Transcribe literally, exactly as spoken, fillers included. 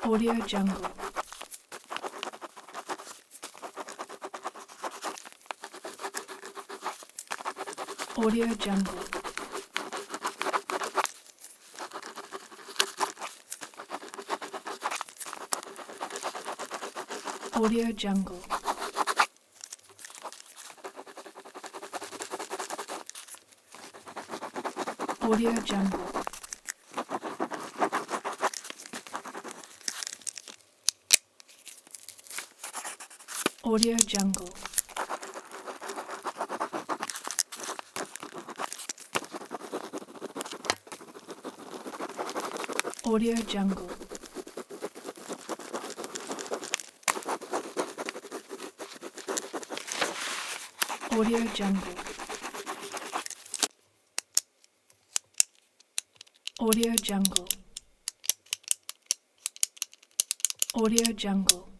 Audio Jungle. Audio Jungle. Audio Jungle. Audio Jungle. Audio Jungle. Audio Jungle. Audio Jungle. Audio Jungle. Audio Jungle.